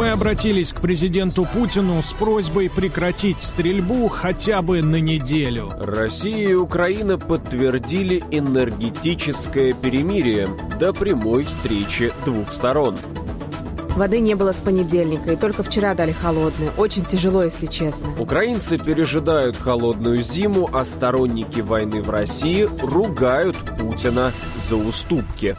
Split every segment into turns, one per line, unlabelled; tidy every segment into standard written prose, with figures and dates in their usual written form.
мы обратились к президенту Путину с просьбой прекратить стрельбу хотя бы на неделю.
Россия и Украина подтвердили энергетическое перемирие до прямой встречи двух сторон.
Воды не было с понедельника, и только вчера дали холодную. Очень тяжело, если честно.
Украинцы пережидают холодную зиму, а сторонники войны в России ругают Путина за уступки.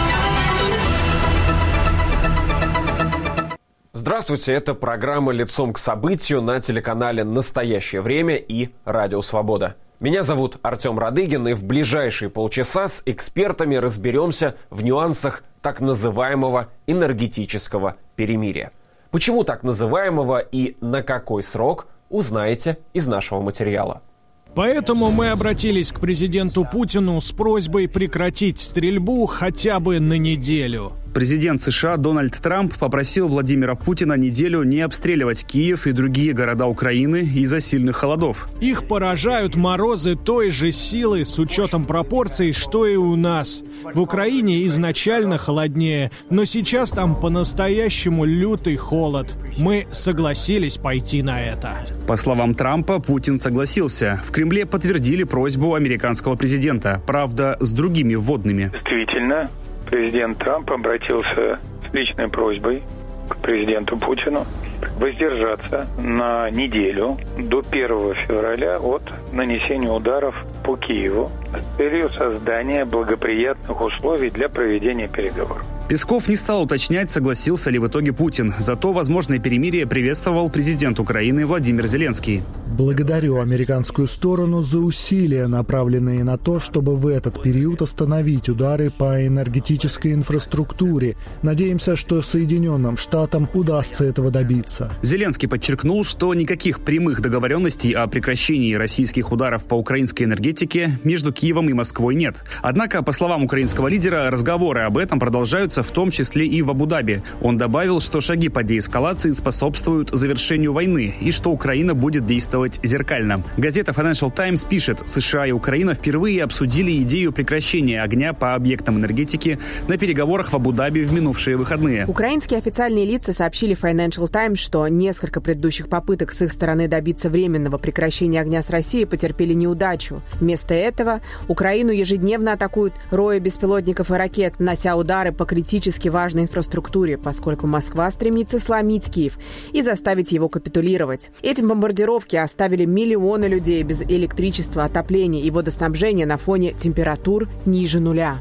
Здравствуйте, это программа «Лицом к событию» на телеканале «Настоящее время» и «Радио Свобода». Меня зовут Артем Радыгин, и в ближайшие полчаса с экспертами разберемся в нюансах так называемого энергетического перемирия. Почему так называемого и на какой срок, узнаете из нашего материала.
Поэтому мы обратились к президенту Путину с просьбой прекратить стрельбу хотя бы на неделю.
Президент США Дональд Трамп попросил Владимира Путина неделю не обстреливать Киев и другие города Украины из-за сильных холодов.
Их поражают морозы той же силы с учетом пропорций, что и у нас. В Украине изначально холоднее, но сейчас там по-настоящему лютый холод. Мы согласились пойти на это.
По словам Трампа, Путин согласился. В Кремле подтвердили просьбу американского президента, правда, с другими вводными.
Действительно, президент Трамп обратился с личной просьбой к президенту Путину воздержаться на неделю до 1 февраля от нанесения ударов по Киеву с целью создания благоприятных условий для проведения переговоров.
Песков не стал уточнять, согласился ли в итоге Путин. Зато возможное перемирие приветствовал президент Украины Владимир Зеленский.
Благодарю американскую сторону за усилия, направленные на то, чтобы в этот период остановить удары по энергетической инфраструктуре. Надеемся, что Соединенным Штатам удастся этого добиться.
Зеленский подчеркнул, что никаких прямых договоренностей о прекращении российских ударов по украинской энергетике между Киевом и Москвой нет. Однако, по словам украинского лидера, разговоры об этом продолжаются, в том числе и в Абу-Даби. Он добавил, что шаги по деэскалации способствуют завершению войны и что Украина будет действовать зеркально. Газета Financial Times пишет, США и Украина впервые обсудили идею прекращения огня по объектам энергетики на переговорах в Абу-Даби в минувшие выходные.
Украинские официальные лица сообщили Financial Times, что несколько предыдущих попыток с их стороны добиться временного прекращения огня с Россией потерпели неудачу. Вместо этого Украину ежедневно атакуют рои беспилотников и ракет, нанося удары по критически важной инфраструктуре, поскольку Москва стремится сломить Киев и заставить его капитулировать. Эти бомбардировки оставили миллионы людей без электричества, отопления и водоснабжения на фоне температур ниже нуля.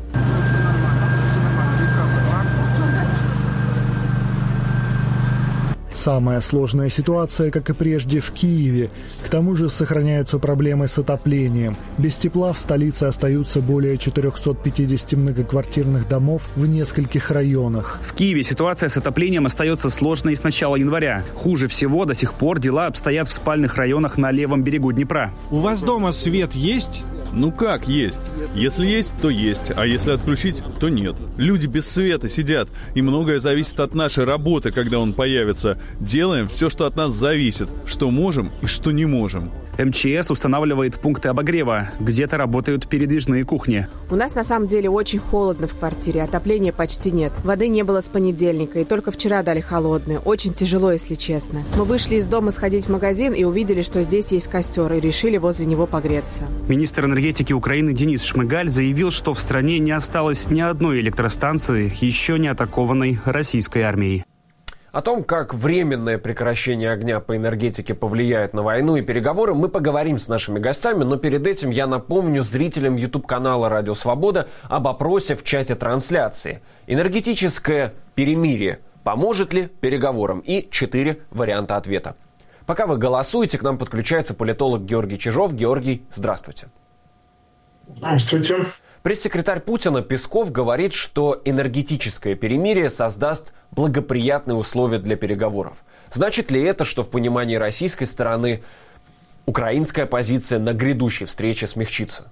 Самая сложная ситуация, как и прежде, в Киеве. К тому же сохраняются проблемы с отоплением. Без тепла в столице остаются более 450 многоквартирных домов в нескольких районах.
В Киеве ситуация с отоплением остается сложной с начала января. Хуже всего до сих пор дела обстоят в спальных районах на левом берегу Днепра.
У вас дома свет есть?
Ну как есть? Если есть, то есть, а если отключить, то нет. Люди без света сидят, и многое зависит от нашей работы, когда он появится. Делаем все, что от нас зависит, что можем и что не можем.
МЧС устанавливает пункты обогрева. Где-то работают передвижные кухни.
У нас на самом деле очень холодно в квартире, отопления почти нет. Воды не было с понедельника, и только вчера дали холодную. Очень тяжело, если честно. Мы вышли из дома сходить в магазин и увидели, что здесь есть костер, и решили возле него погреться.
Министр энергетики Украины Денис Шмыгаль заявил, что в стране не осталось ни одной электростанции, еще не атакованной российской армией.
О том, как временное прекращение огня по энергетике повлияет на войну и переговоры, мы поговорим с нашими гостями, но перед этим я напомню зрителям YouTube-канала «Радио Свобода» об опросе в чате трансляции. Энергетическое перемирие поможет ли переговорам? И 4 варианта ответа. Пока вы голосуете, к нам подключается политолог Георгий Чижов. Георгий, здравствуйте.
Здравствуйте.
Пресс-секретарь Путина Песков говорит, что энергетическое перемирие создаст благоприятные условия для переговоров. Значит ли это, что в понимании российской стороны украинская позиция на грядущей встрече смягчится?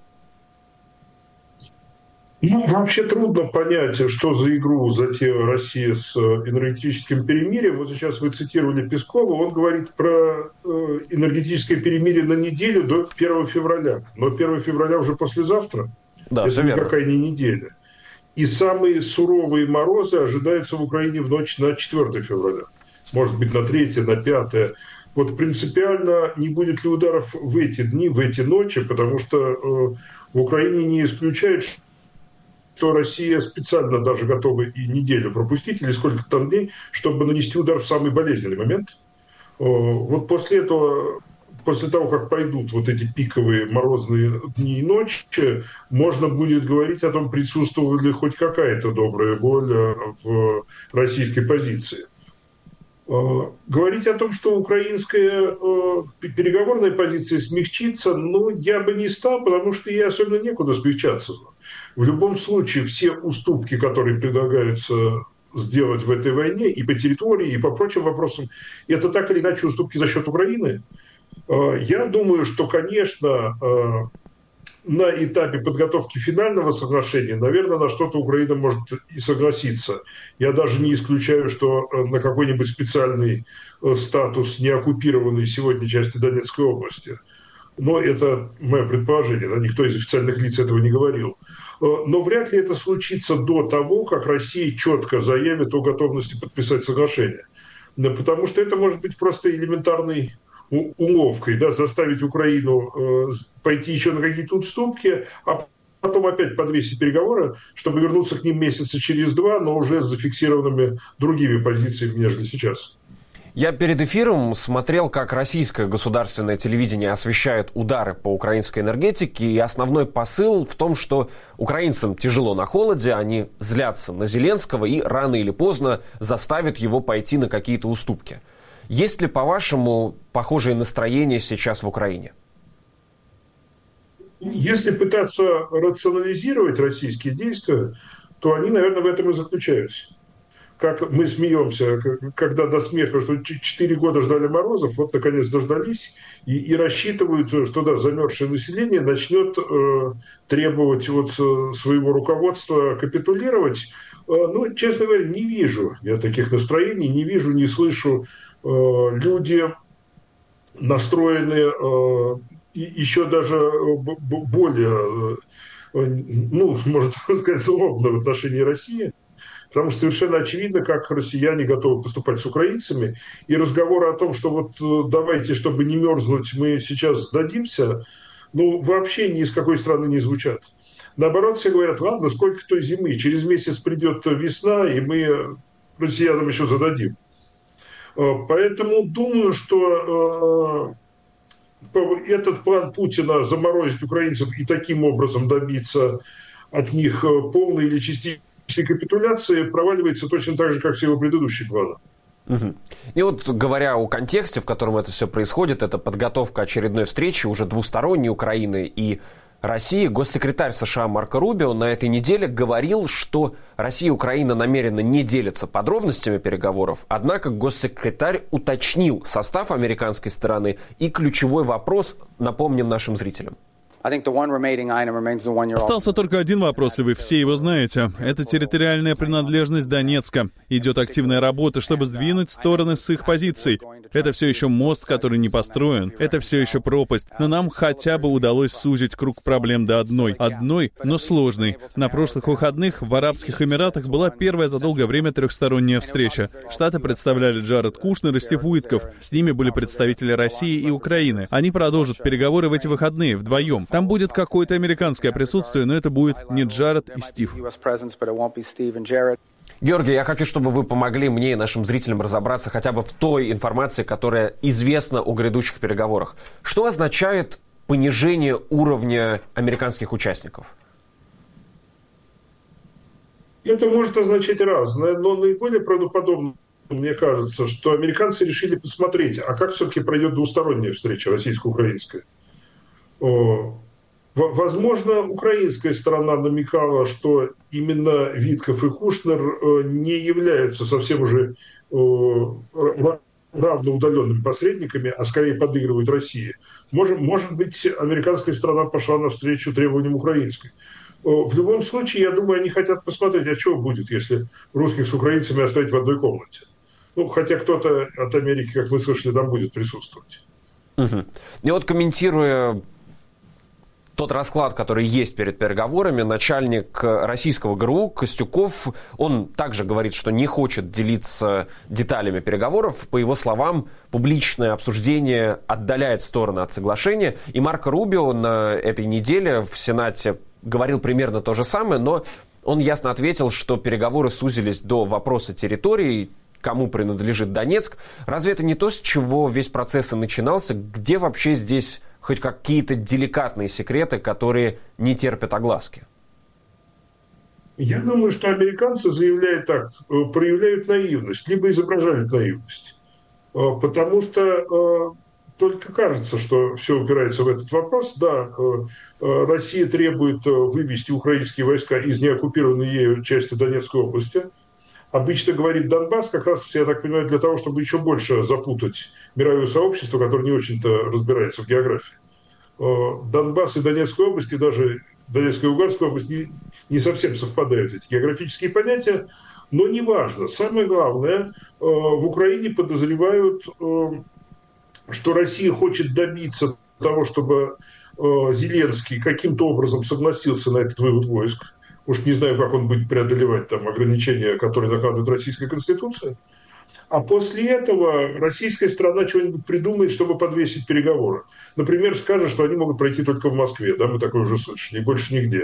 Вообще трудно понять, что за игру затеяла Россия с энергетическим перемирием. Вот сейчас вы цитировали Пескова, он говорит про энергетическое перемирие на неделю до 1 февраля. Но 1 февраля уже послезавтра.
Да,
это никакая не неделя. И самые суровые морозы ожидаются в Украине в ночь на 4 февраля. может быть, на 3, на 5. Вот принципиально не будет ли ударов в эти дни, в эти ночи, потому что в Украине не исключают, что Россия специально даже готова и неделю пропустить, или сколько-то дней, чтобы нанести удар в самый болезненный момент. Вот после этого, после того, как пойдут вот эти пиковые морозные дни и ночи, можно будет говорить о том, присутствовала ли хоть какая-то добрая воля в российской позиции. Говорить о том, что украинская переговорная позиция смягчится, я бы не стал, потому что ей особенно некуда смягчаться. В любом случае, все уступки, которые предлагаются сделать в этой войне и по территории, и по прочим вопросам, это так или иначе уступки за счет Украины. Я думаю, что, конечно, на этапе подготовки финального соглашения, наверное, на что-то Украина может и согласиться. Я даже не исключаю, что на какой-нибудь специальный статус неоккупированной сегодня части Донецкой области. Но это мое предположение, никто из официальных лиц этого не говорил. Но вряд ли это случится до того, как Россия четко заявит о готовности подписать соглашение. Потому что это может быть просто элементарной уловкой, заставить Украину пойти еще на какие-то уступки, а потом опять подвесить переговоры, чтобы вернуться к ним месяца через 2, но уже с зафиксированными другими позициями, нежели сейчас.
Я перед эфиром смотрел, как российское государственное телевидение освещает удары по украинской энергетике, и основной посыл в том, что украинцам тяжело на холоде, они злятся на Зеленского и рано или поздно заставят его пойти на какие-то уступки. Есть ли, по-вашему, похожее настроение сейчас в Украине?
Если пытаться рационализировать российские действия, то они, наверное, в этом и заключаются. Как мы смеемся, когда до смеха, что 4 года ждали морозов, вот наконец дождались, и рассчитывают, что замерзшее население начнет требовать от своего руководства капитулировать. Честно говоря, не вижу я таких настроений, не вижу, не слышу. Люди настроены еще даже более, можно сказать, злобно в отношении России, потому что совершенно очевидно, как россияне готовы поступать с украинцами, и разговоры о том, что давайте, чтобы не мерзнуть, мы сейчас сдадимся, вообще ни из какой страны не звучат. Наоборот, все говорят, ладно, сколько той зимы, через месяц придет весна, и мы россиянам еще зададим. Поэтому думаю, что этот план Путина заморозить украинцев и таким образом добиться от них полной или частичной капитуляции проваливается точно так же, как все его предыдущие планы.
Угу. И говоря о контексте, в котором это все происходит, это подготовка очередной встречи уже двусторонней Украины и России, госсекретарь США Марко Рубио на этой неделе говорил, что Россия и Украина намеренно не делятся подробностями переговоров, однако госсекретарь уточнил состав американской стороны и ключевой вопрос напомним нашим зрителям.
Остался только один вопрос, и вы все его знаете. Это территориальная принадлежность Донецка. Идет активная работа, чтобы сдвинуть стороны с их позиций. Это все еще мост, который не построен. Это все еще пропасть. Но нам хотя бы удалось сузить круг проблем до одной, но сложной. На прошлых выходных в Арабских Эмиратах была первая за долгое время трехсторонняя встреча. Штаты представляли Джаред Кушнер и Стив Уитков. С ними были представители России и Украины. Они продолжат переговоры в эти выходные вдвоем. Там будет какое-то американское присутствие, но это будет не Джаред и Стив.
Георгий, я хочу, чтобы вы помогли мне и нашим зрителям разобраться хотя бы в той информации, которая известна о грядущих переговорах. Что означает понижение уровня американских участников?
Это может означать разное, но наиболее правдоподобно, мне кажется, что американцы решили посмотреть, а как все-таки пройдет двусторонняя встреча российско-украинская. Возможно, украинская сторона намекала, что именно Витков и Кушнер не являются совсем уже равноудаленными посредниками, а скорее подыгрывают России. Может быть, американская сторона пошла навстречу требованиям украинской. В любом случае, я думаю, они хотят посмотреть, а что будет, если русских с украинцами оставить в одной комнате. Хотя кто-то от Америки, как мы слышали, там будет присутствовать.
Угу. И комментируя тот расклад, который есть перед переговорами, начальник российского ГРУ Костюков, он также говорит, что не хочет делиться деталями переговоров. По его словам, публичное обсуждение отдаляет стороны от соглашения. И Марко Рубио на этой неделе в Сенате говорил примерно то же самое, но он ясно ответил, что переговоры сузились до вопроса территории, кому принадлежит Донецк. Разве это не то, с чего весь процесс и начинался? Где вообще здесь хоть какие-то деликатные секреты, которые не терпят огласки?
Я думаю, что американцы заявляют так, проявляют наивность, либо изображают наивность. Потому что только кажется, что все упирается в этот вопрос. Да, Россия требует вывести украинские войска из неоккупированной ею части Донецкой области. Обычно говорит Донбасс, как раз, я так понимаю, для того, чтобы еще больше запутать мировое сообщество, которое не очень-то разбирается в географии. Донбасс и Донецкая область, и даже Донецкая и Луганская область не совсем совпадают, эти географические понятия, но неважно. Самое главное, в Украине подозревают, что Россия хочет добиться того, чтобы Зеленский каким-то образом согласился на этот вывод войск. Уж не знаю, как он будет преодолевать там ограничения, которые накладывает Российская Конституция. А после этого российская страна чего-нибудь придумает, чтобы подвесить переговоры. Например, скажет, что они могут пройти только в Москве. Да, мы такое уже слышали, и больше нигде.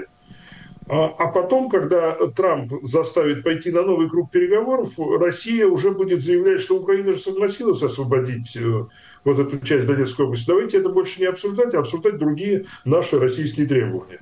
А потом, когда Трамп заставит пойти на новый круг переговоров, Россия уже будет заявлять, что Украина же согласилась освободить вот эту часть Донецкой области. Давайте это больше не обсуждать, а обсуждать другие наши российские требования.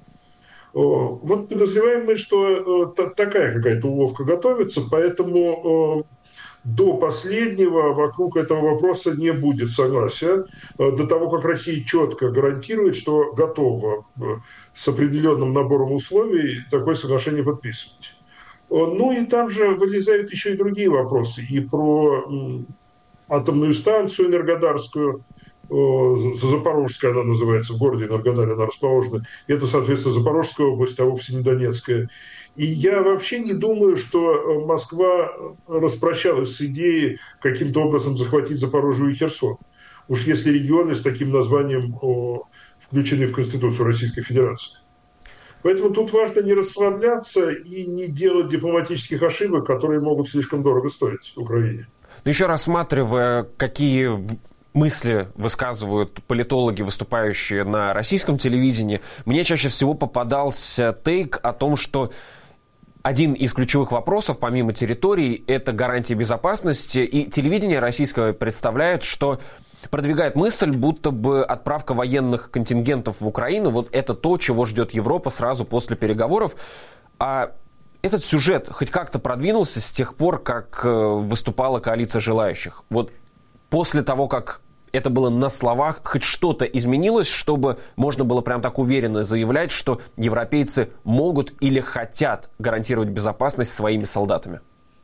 Вот подозреваем мы, что такая какая-то уловка готовится, поэтому до последнего вокруг этого вопроса не будет согласия, до того, как Россия четко гарантирует, что готова с определенным набором условий такое соглашение подписывать. Ну и там же вылезают еще и другие вопросы, и про атомную станцию Энергодарскую, Запорожская она называется, в городе Энергодаре она расположена. Это, соответственно, Запорожская область, а вовсе не Донецкая. И я вообще не думаю, что Москва распрощалась с идеей каким-то образом захватить Запорожье и Херсон. Уж если регионы с таким названием включены в Конституцию Российской Федерации. Поэтому тут важно не расслабляться и не делать дипломатических ошибок, которые могут слишком дорого стоить Украине.
Но еще рассматривая, какие мысли высказывают политологи, выступающие на российском телевидении, мне чаще всего попадался тейк о том, что один из ключевых вопросов, помимо территорий, это гарантия безопасности. И телевидение российское представляет, что продвигает мысль, будто бы отправка военных контингентов в Украину, вот это то, чего ждет Европа сразу после переговоров. А этот сюжет хоть как-то продвинулся с тех пор, как выступала коалиция желающих. Вот после того, как это было на словах, хоть что-то изменилось, чтобы можно было прям так уверенно заявлять, что европейцы могут или хотят гарантировать безопасность своими солдатами?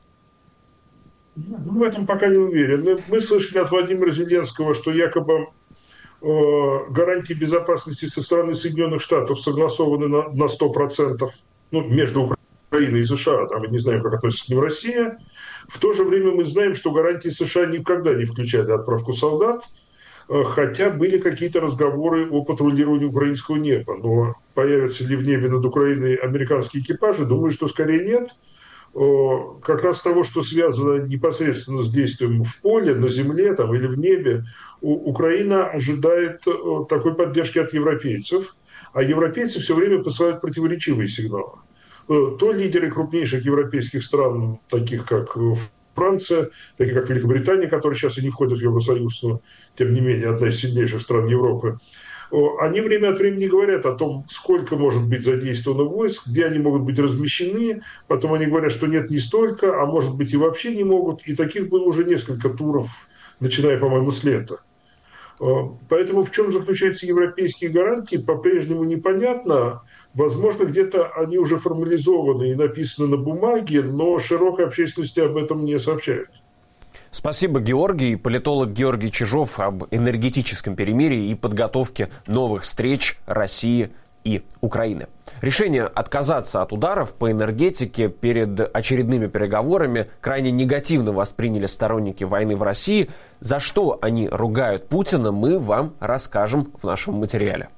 В этом пока не уверен. Мы слышали от Владимира Зеленского, что якобы гарантии безопасности со стороны Соединенных Штатов согласованы на 100%, между Украиной и США, там, мы не знаем, как относится к ним Россия. В то же время мы знаем, что гарантии США никогда не включали отправку солдат, хотя были какие-то разговоры о патрулировании украинского неба. Но появятся ли в небе над Украиной американские экипажи, думаю, что скорее нет. Как раз того, что связано непосредственно с действием в поле, на земле там, или в небе, Украина ожидает такой поддержки от европейцев, а европейцы все время посылают противоречивые сигналы. То лидеры крупнейших европейских стран, таких как Франция, таких как Великобритания, которые сейчас и не входят в Евросоюз, но тем не менее одна из сильнейших стран Европы, они время от времени говорят о том, сколько может быть задействовано войск, где они могут быть размещены, потом они говорят, что нет, не столько, а может быть и вообще не могут, и таких было уже несколько туров, начиная, по-моему, с лета. Поэтому в чем заключаются европейские гарантии, по-прежнему непонятно. Возможно, где-то они уже формализованы и написаны на бумаге, но широкой общественности об этом не сообщают.
Спасибо, Георгий. Политолог Георгий Чижов об энергетическом перемирии и подготовке новых встреч России и Украины. Решение отказаться от ударов по энергетике перед очередными переговорами крайне негативно восприняли сторонники войны в России. За что они ругают Путина, мы вам расскажем в нашем материале.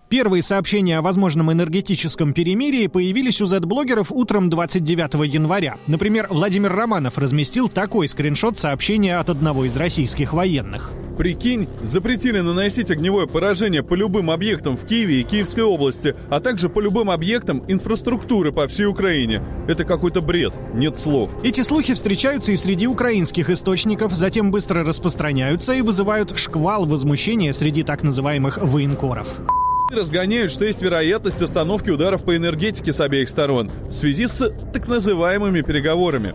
Первые сообщения о возможном энергетическом перемирии появились у Z-блогеров утром 29 января. Например, Владимир Романов разместил такой скриншот сообщения от одного из российских военных.
Прикинь, запретили наносить огневое поражение по любым объектам в Киеве и Киевской области, а также по любым объектам инфраструктуры по всей Украине. Это какой-то бред, нет слов.
Эти слухи встречаются и среди украинских источников, затем быстро распространяются и вызывают шквал возмущения среди так называемых военкоров.
Разгоняют, что есть вероятность остановки ударов по энергетике с обеих сторон в связи с так называемыми переговорами.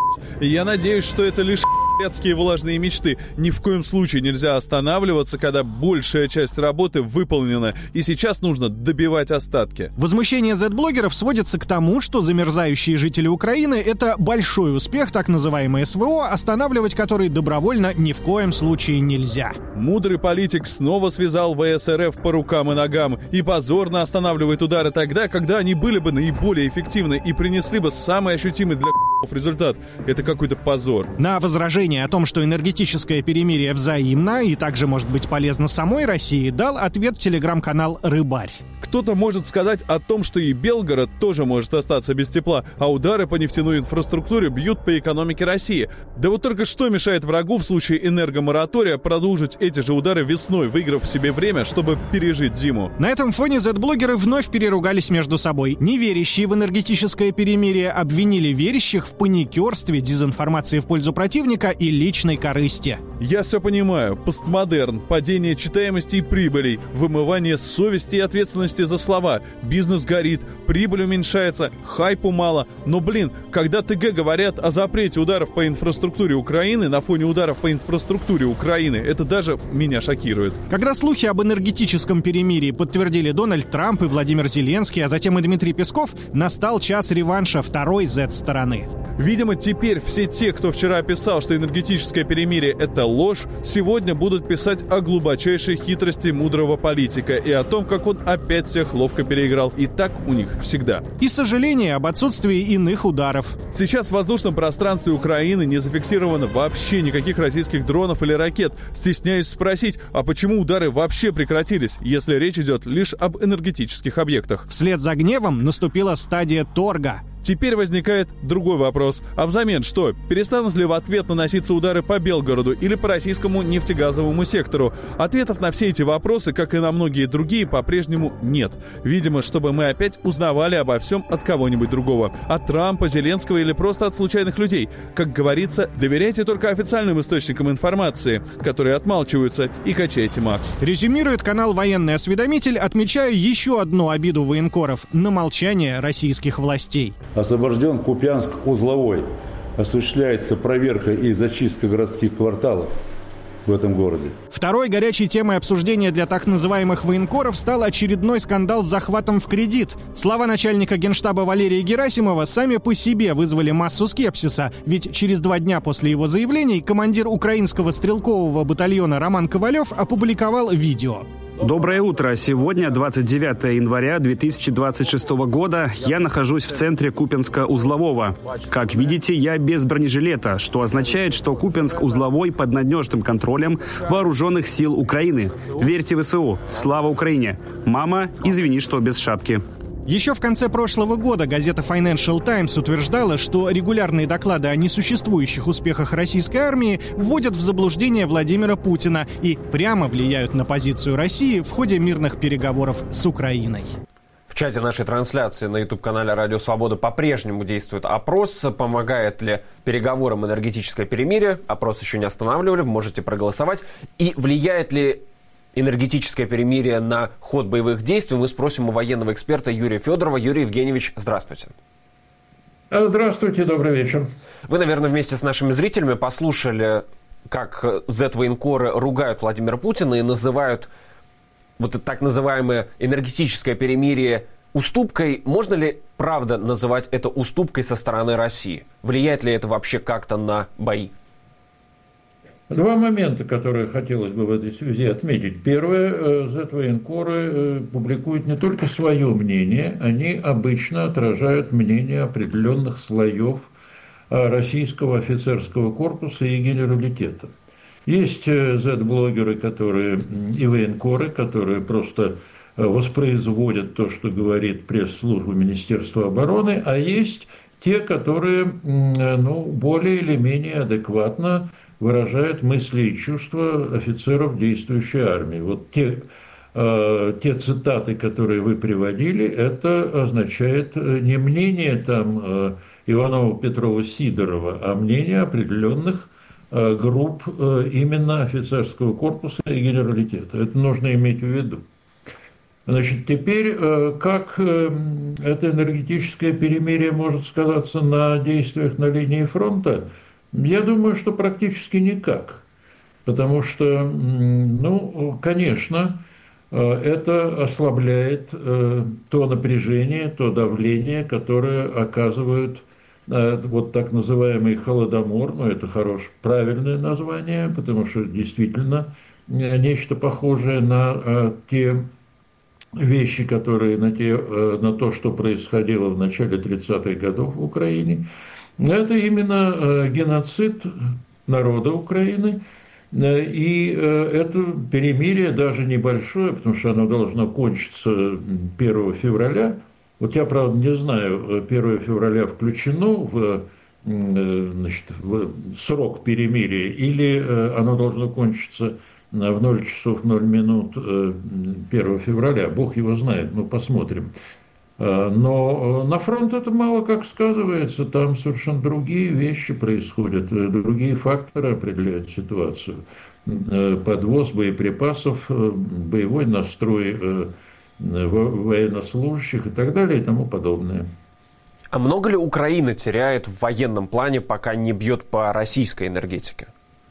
Я надеюсь, что это лишь блядские влажные мечты. Ни в коем случае нельзя останавливаться, когда большая часть работы выполнена, и сейчас нужно добивать остатки.
Возмущение Z-блогеров сводится к тому, что замерзающие жители Украины — это большой успех так называемой СВО, останавливать который добровольно ни в коем случае нельзя.
Мудрый политик снова связал ВС РФ по рукам и ногам и позорно останавливает удары тогда, когда они были бы наиболее эффективны и принесли бы самый ощутимый для результат. Это какой-то позор.
На возражение о том, что энергетическое перемирие взаимно и также может быть полезно самой России, дал ответ телеграм-канал «Рыбарь».
Кто-то может сказать о том, что и Белгород тоже может остаться без тепла, а удары по нефтяной инфраструктуре бьют по экономике России. Да вот только что мешает врагу в случае энергоморатория продолжить эти же удары весной, выиграв себе время, чтобы пережить зиму?
На этом фоне Z-блогеры вновь переругались между собой. Неверящие в энергетическое перемирие обвинили верящих в паникерстве, дезинформации в пользу противника и личной корысти.
Я все понимаю. Постмодерн, падение читаемости и прибылей, вымывание совести и ответственности за слова. Бизнес горит, прибыль уменьшается, хайпу мало. Но, когда ТГ говорят о запрете ударов по инфраструктуре Украины на фоне ударов по инфраструктуре Украины, это даже меня шокирует.
Когда слухи об энергетическом перемирии подтвердили Дональд Трамп и Владимир Зеленский, а затем и Дмитрий Песков, настал час реванша второй Z-стороны.
Видимо, теперь все те, кто вчера писал, что энергетическое перемирие — это ложь, сегодня будут писать о глубочайшей хитрости мудрого политика и о том, как он опять всех ловко переиграл. И так у них всегда.
И сожаление об отсутствии иных ударов.
Сейчас в воздушном пространстве Украины не зафиксировано вообще никаких российских дронов или ракет. Стесняюсь спросить, а почему удары вообще прекратились, если речь идет лишь об энергетических объектах?
Вслед за гневом наступила стадия торга.
Теперь возникает другой вопрос. А взамен что? Перестанут ли в ответ наноситься удары по Белгороду или по российскому нефтегазовому сектору? Ответов на все эти вопросы, как и на многие другие, по-прежнему нет. Видимо, чтобы мы опять узнавали обо всем от кого-нибудь другого. От Трампа, Зеленского или просто от случайных людей. Как говорится, доверяйте только официальным источникам информации, которые отмалчиваются, и качайте Макс.
Резюмирует канал «Военный осведомитель», отмечая еще одну обиду военкоров – на молчание российских властей.
Освобожден Купянск-Узловой. Осуществляется проверка и зачистка городских кварталов в этом городе.
Второй горячей темой обсуждения для так называемых военкоров стал очередной скандал с захватом в кредит. Слова начальника Генштаба Валерия Герасимова сами по себе вызвали массу скепсиса, ведь через 2 дня после его заявлений командир украинского стрелкового батальона Роман Ковалев опубликовал видео.
Доброе утро. Сегодня, 29 января 2026 года, я нахожусь в центре Купянска-Узлового. Как видите, я без бронежилета, что означает, что Купянск-Узловой под надежным контролем вооруженных сил Украины. Верьте в ВСУ. Слава Украине. Мама, извини, что без шапки.
Еще в конце прошлого года газета Financial Times утверждала, что регулярные доклады о несуществующих успехах российской армии вводят в заблуждение Владимира Путина и прямо влияют на позицию России в ходе мирных переговоров с Украиной.
В чате нашей трансляции на YouTube-канале «Радио Свобода» по-прежнему действует опрос. Помогает ли переговорам энергетическое перемирие? Опрос еще не останавливали, можете проголосовать. И влияет ли энергетическое перемирие на ход боевых действий? Мы спросим у военного эксперта Юрия Федорова. Юрий Евгеньевич, здравствуйте.
Здравствуйте, добрый вечер.
Вы, наверное, вместе с нашими зрителями послушали, как Z-военкоры ругают Владимира Путина и называют вот это так называемое энергетическое перемирие уступкой. Можно ли, правда, называть это уступкой со стороны России? Влияет ли это вообще как-то на бои?
2 момента, которые хотелось бы в этой связи отметить. Первое, Z-военкоры публикуют не только свое мнение, они обычно отражают мнение определенных слоев российского офицерского корпуса и генералитета. Есть Z-блогеры, которые и военкоры, которые просто воспроизводят то, что говорит пресс-служба Министерства обороны, а есть те, которые более или менее адекватно выражают мысли и чувства офицеров действующей армии. Вот те цитаты, которые вы приводили, это означает не мнение там Иванова, Петрова, Сидорова, а мнение определенных групп именно офицерского корпуса и генералитета. Это нужно иметь в виду. Значит, теперь, как это энергетическое перемирие может сказаться на действиях на линии фронта, я думаю, что практически никак. Потому что, конечно, это ослабляет то напряжение, то давление, которое оказывают вот так называемый холодомор, это правильное название, потому что действительно нечто похожее на те вещи, которые на то, что происходило в начале 30-х годов в Украине. Это именно геноцид народа Украины. И это перемирие даже небольшое, потому что оно должно кончиться 1 февраля. Вот я, правда, не знаю, 1 февраля включено в срок перемирия, или оно должно кончиться в 0 часов 0 минут 1 февраля. Бог его знает, мы посмотрим. Но на фронт это мало как сказывается, там совершенно другие вещи происходят, другие факторы определяют ситуацию. Подвоз боеприпасов, боевой настрой военнослужащих и так далее и тому подобное.
А много ли Украина теряет в военном плане, пока не бьет по российской энергетике?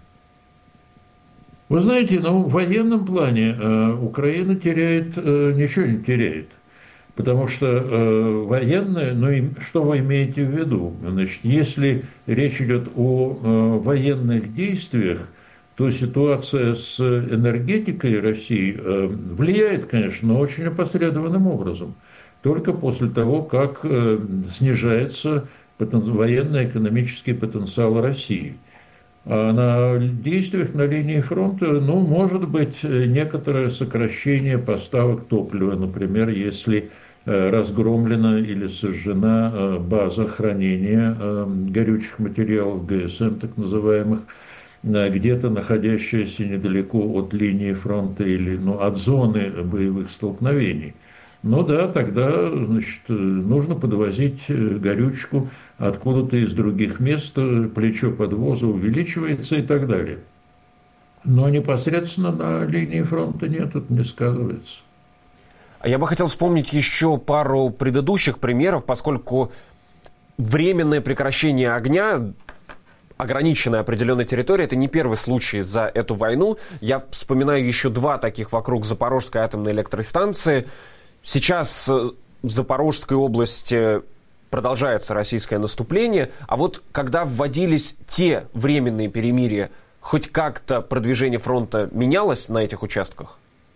Вы знаете, в военном плане Украина ничего не теряет. Потому что военные, что вы имеете в виду? Значит, если речь идет о военных действиях, то ситуация с энергетикой России влияет, конечно, но очень опосредованным образом. Только после того, как снижается военно-экономический потенциал России. А на действиях на линии фронта, может быть некоторое сокращение поставок топлива, например, если разгромлена или сожжена база хранения горючих материалов, ГСМ так называемых, где-то находящаяся недалеко от линии фронта или от зоны боевых столкновений. Тогда, нужно подвозить горючку откуда-то из других мест, плечо подвоза увеличивается и так далее. Но непосредственно на линии фронта нет, это не сказывается.
Я бы хотел вспомнить еще пару предыдущих примеров, поскольку временное прекращение огня, ограниченная определенной территории, это не первый случай за эту войну. Я вспоминаю еще 2 таких вокруг Запорожской атомной электростанции. Сейчас в Запорожской области продолжается российское наступление, а вот когда вводились те временные перемирия, хоть как-то продвижение фронта менялось на этих участках?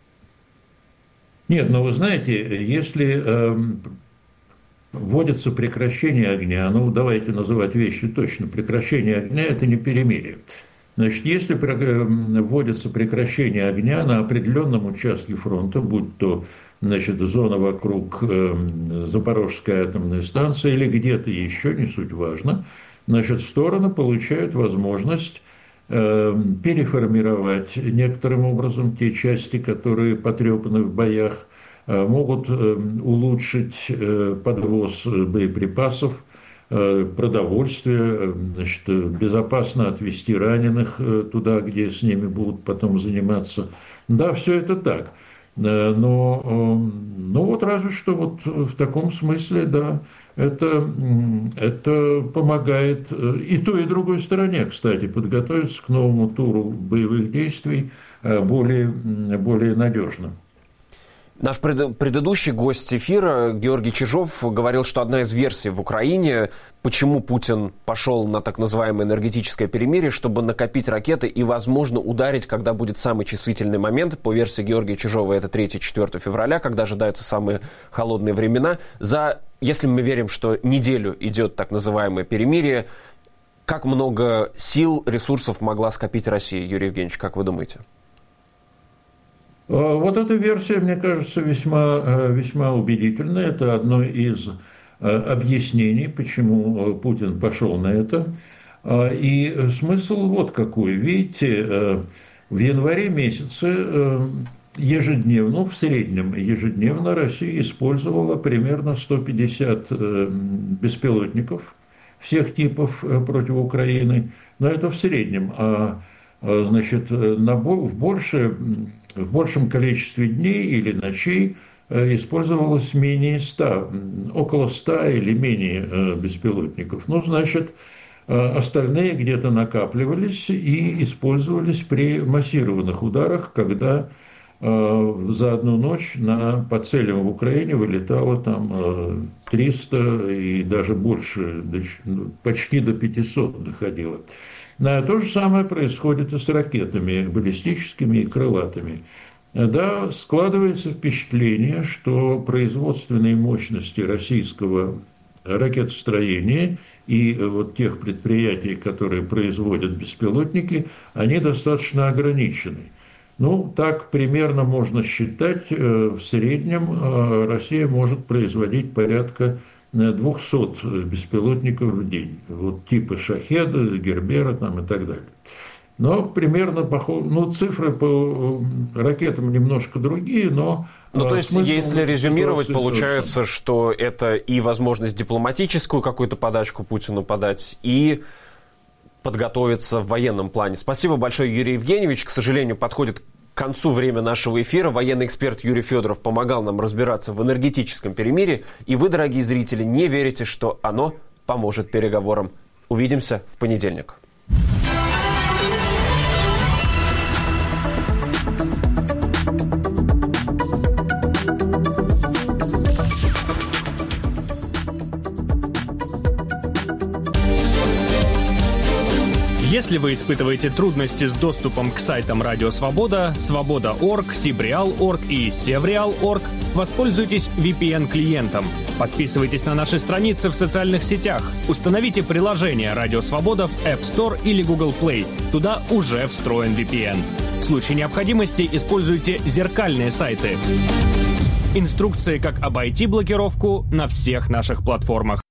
Нет, вы знаете, если вводится прекращение огня, давайте называть вещи точно, прекращение огня – это не перемирие. Значит, если вводится прекращение огня на определенном участке фронта, будь то зона вокруг Запорожской атомной станции или где-то еще, не суть важно, стороны получают возможность переформировать некоторым образом те части, которые потрепаны в боях, могут улучшить подвоз боеприпасов, продовольствия, безопасно отвезти раненых туда, где с ними будут потом заниматься. Да, все это так. Но разве что в таком смысле, да, это помогает и той, и другой стороне, кстати, подготовиться к новому туру боевых действий более надежно.
Наш предыдущий гость эфира, Георгий Чижов, говорил, что одна из версий в Украине, почему Путин пошел на так называемое энергетическое перемирие, чтобы накопить ракеты и, возможно, ударить, когда будет самый чувствительный момент. По версии Георгия Чижова, это 3-4 февраля, когда ожидаются самые холодные времена. Если мы верим, что неделю идет так называемое перемирие, как много сил, ресурсов могла скопить Россия, Юрий Евгеньевич, как вы думаете?
Вот эта версия, мне кажется, весьма убедительна. Это одно из объяснений, почему Путин пошел на это. И смысл вот какой. Видите, в январе месяце ежедневно, в среднем ежедневно Россия использовала примерно 150 беспилотников всех типов против Украины. Но это в среднем. Значит, в большем количестве дней или ночей использовалось менее 100, около 100 или менее беспилотников. Ну, значит, остальные где-то накапливались и использовались при массированных ударах, когда за одну ночь по целям в Украине вылетало там 300 и даже больше, почти до 500 доходило. То же самое происходит и с ракетами баллистическими и крылатыми. Да, складывается впечатление, что производственные мощности российского ракетостроения и вот тех предприятий, которые производят беспилотники, они достаточно ограничены. Ну, так примерно можно считать, в среднем Россия может производить порядка 200 беспилотников в день. Вот типа «Шахеда», «Гербера» там и так далее. Но примерно цифры по ракетам немножко другие, но...
Ну, то есть, если резюмировать, получается, что это и возможность дипломатическую какую-то подачку Путину подать, и подготовиться в военном плане. Спасибо большое, Юрий Евгеньевич. К сожалению, подходит к концу время нашего эфира. Военный эксперт Юрий Федоров помогал нам разбираться в энергетическом перемирии. И вы, дорогие зрители, не верите, что оно поможет переговорам. Увидимся в понедельник.
Если вы испытываете трудности с доступом к сайтам Радио Свобода, Свобода.орг, Сибреал.орг и Севреал.орг, воспользуйтесь VPN-клиентом. Подписывайтесь на наши страницы в социальных сетях. Установите приложение Радио Свобода в App Store или Google Play. Туда уже встроен VPN. В случае необходимости используйте зеркальные сайты. Инструкции, как обойти блокировку, на всех наших платформах.